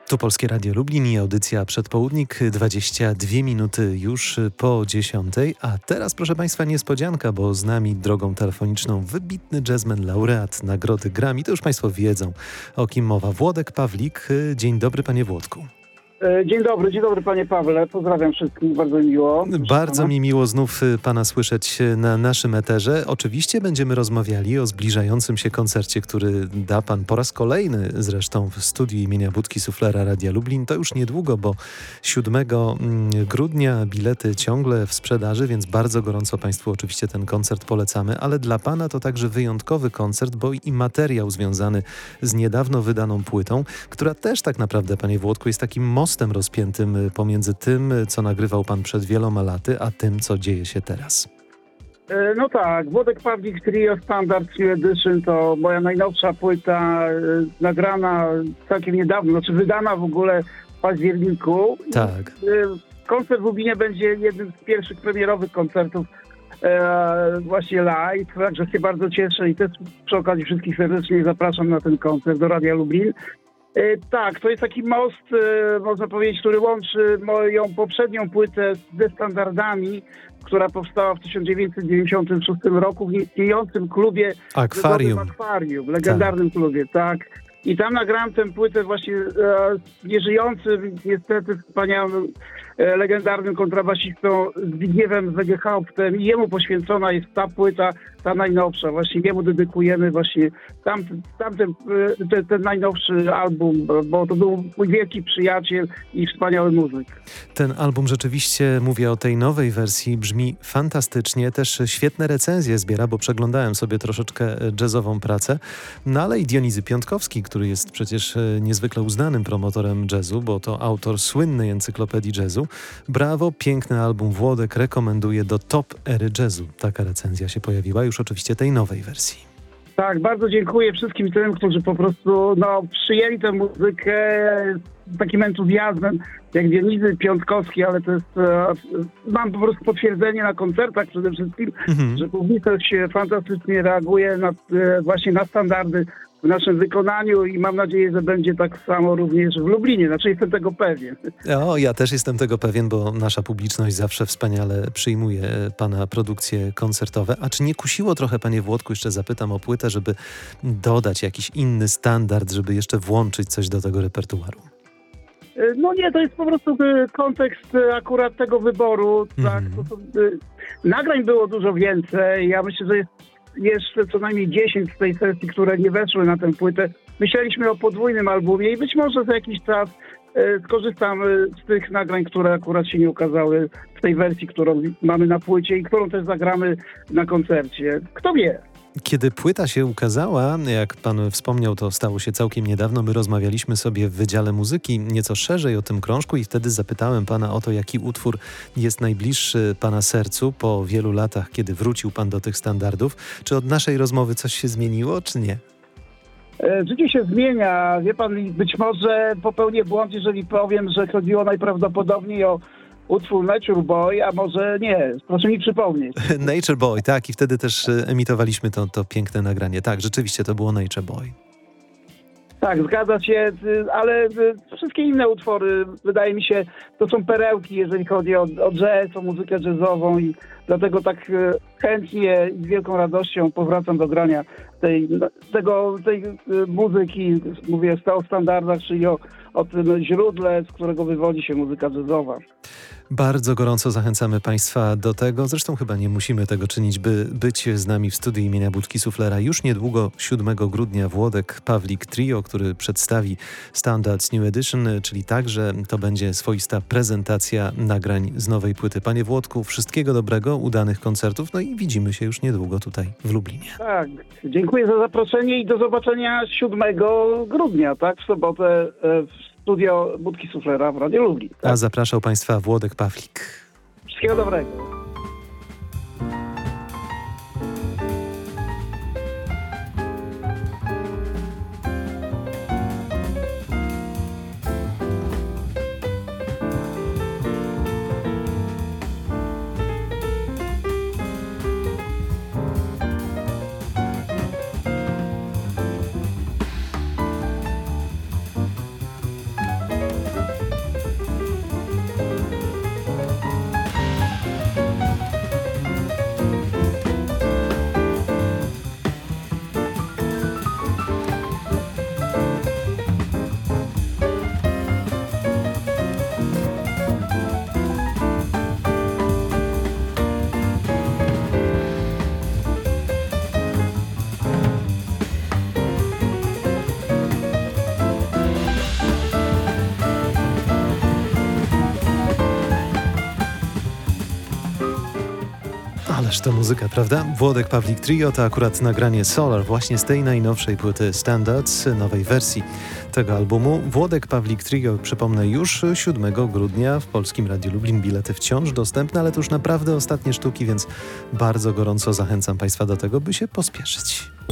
Tu Polskie Radio Lublin i audycja Przedpołudnik, 22 minuty już po 10. A teraz, proszę Państwa, niespodzianka, bo z nami drogą telefoniczną wybitny jazzman, laureat Nagrody Grammy. To już Państwo wiedzą, o kim mowa. Włodek Pawlik. Dzień dobry, panie Włodku. Dzień dobry panie Pawle, pozdrawiam wszystkich, bardzo mi miło. Bardzo mi miło znów pana słyszeć na naszym eterze. Oczywiście będziemy rozmawiali o zbliżającym się koncercie, który da pan po raz kolejny zresztą w studiu imienia Budki Suflera Radia Lublin. To już niedługo, bo 7 grudnia bilety ciągle w sprzedaży, więc bardzo gorąco państwu oczywiście ten koncert polecamy, ale dla pana to także wyjątkowy koncert, bo i materiał związany z niedawno wydaną płytą, która też tak naprawdę, panie Włodku, jest takim mostem rozpiętym pomiędzy tym, co nagrywał pan przed wieloma laty, a tym, co dzieje się teraz. No tak, Włodek Pawlik Trio Standard New Edition to moja najnowsza płyta, nagrana całkiem niedawno, znaczy wydana w ogóle w październiku. Tak. Koncert w Lublinie będzie jednym z pierwszych premierowych koncertów właśnie live, także się bardzo cieszę i też przy okazji wszystkich serdecznie zapraszam na ten koncert do Radia Lublin. Tak, to jest taki most, można powiedzieć, który łączy moją poprzednią płytę ze standardami, która powstała w 1996 roku w nieistniejącym klubie Akwarium, legendarnym klubie, tak. I tam nagrałem tę płytę właśnie nieżyjącym, niestety wspaniałym, legendarnym kontrabasistą Zbigniewem Wegehauptem i jemu poświęcona jest ta płyta, ta najnowsza. Właśnie jemu dedykujemy właśnie ten najnowszy album, bo to był mój wielki przyjaciel i wspaniały muzyk. Ten album rzeczywiście, mówię o tej nowej wersji, brzmi fantastycznie. Też świetne recenzje zbiera, bo przeglądałem sobie troszeczkę jazzową pracę. No ale i Dionizy Piątkowski, który jest przecież niezwykle uznanym promotorem jazzu, bo to autor słynnej encyklopedii jazzu. Brawo, piękny album, Włodek rekomenduje do top ery jazzu. Taka recenzja się pojawiła, już oczywiście tej nowej wersji. Tak, bardzo dziękuję wszystkim tym, którzy po prostu przyjęli tę muzykę z takim entuzjazmem, jak Dionizy Piątkowski, ale to jest, mam po prostu potwierdzenie na koncertach przede wszystkim, że publiczność fantastycznie reaguje właśnie na standardy w naszym wykonaniu i mam nadzieję, że będzie tak samo również w Lublinie. Znaczy jestem tego pewien. Ja też jestem tego pewien, bo nasza publiczność zawsze wspaniale przyjmuje pana produkcje koncertowe. A czy nie kusiło trochę, panie Włodku, jeszcze zapytam o płytę, żeby dodać jakiś inny standard, żeby jeszcze włączyć coś do tego repertuaru? No nie, to jest po prostu kontekst akurat tego wyboru. Tak, nagrań było dużo więcej. Ja myślę, że jest jeszcze co najmniej 10 z tej sesji, które nie weszły na tę płytę. Myśleliśmy o podwójnym albumie i być może za jakiś czas skorzystam z tych nagrań, które akurat się nie ukazały w tej wersji, którą mamy na płycie i którą też zagramy na koncercie. Kto wie? Kiedy płyta się ukazała, jak pan wspomniał, to stało się całkiem niedawno, my rozmawialiśmy sobie w Wydziale Muzyki nieco szerzej o tym krążku i wtedy zapytałem pana o to, jaki utwór jest najbliższy pana sercu po wielu latach, kiedy wrócił pan do tych standardów. Czy od naszej rozmowy coś się zmieniło, czy nie? Życie się zmienia. Wie pan, być może popełnię błąd, jeżeli powiem, że chodziło najprawdopodobniej o utwór Nature Boy, a może nie. Proszę mi przypomnieć. Nature Boy, tak. I wtedy też emitowaliśmy to piękne nagranie. Tak, rzeczywiście to było Nature Boy. Tak, zgadza się, ale wszystkie inne utwory, wydaje mi się, to są perełki, jeżeli chodzi o jazz, o muzykę jazzową i dlatego tak chętnie i z wielką radością powracam do grania tej muzyki, mówię o standardach, czyli o tym źródle, z którego wywodzi się muzyka jazzowa. Bardzo gorąco zachęcamy państwa do tego. Zresztą chyba nie musimy tego czynić, by być z nami w studiu imienia Budki Suflera. Już niedługo, 7 grudnia, Włodek Pawlik Trio, który przedstawi Standards New Edition, czyli także to będzie swoista prezentacja nagrań z nowej płyty. Panie Włodku, wszystkiego dobrego, udanych koncertów, no i widzimy się już niedługo tutaj w Lublinie. Tak, dziękuję za zaproszenie i do zobaczenia 7 grudnia, tak, w sobotę w studio Budki Suflera w Radiu Lublin. Tak? A zapraszał państwa Włodek Pawlik. Wszystkiego dobrego. Ależ to muzyka, prawda? Włodek Pawlik Trio to akurat nagranie Solar właśnie z tej najnowszej płyty Standards, nowej wersji tego albumu. Włodek Pawlik Trio, przypomnę, już 7 grudnia w Polskim Radiu Lublin. Bilety wciąż dostępne, ale to już naprawdę ostatnie sztuki, więc bardzo gorąco zachęcam Państwa do tego, by się pospieszyć.